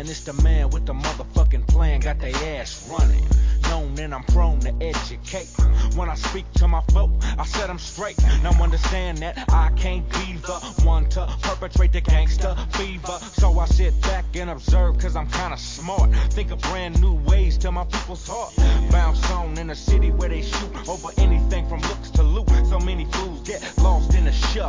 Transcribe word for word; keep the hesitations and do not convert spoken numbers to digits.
and it's the man with the motherfucking plan, got they ass running. Known and I'm prone to educate. When I speak to my folk, I set them straight. Now understand that I can't be the one to perpetrate the gangster fever. So I sit back and observe, cause I'm kinda smart. Think of brand new ways to my people's heart. Bounce on in a city where they shoot over anything from looks to loot. So many fools get lost in the shuffle.